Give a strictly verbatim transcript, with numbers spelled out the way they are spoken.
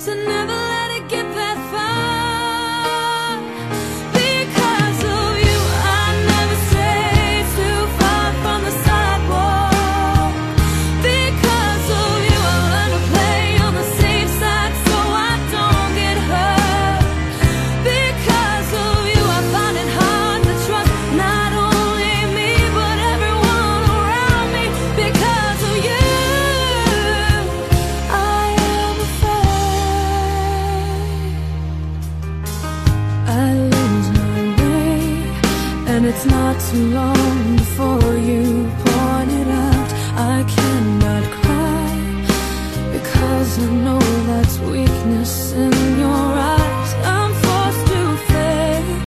to never let it get that far. Because of you, I never stray too far from the sidewalk. Because of you, I learn to play on the safe side so I don't get hurt. Because of you, I find it hard to trust not only me but everyone around me. Because of you, I am afraid I lose my way, and it's not too long before you point it out. I cannot cry because I know that's weakness in your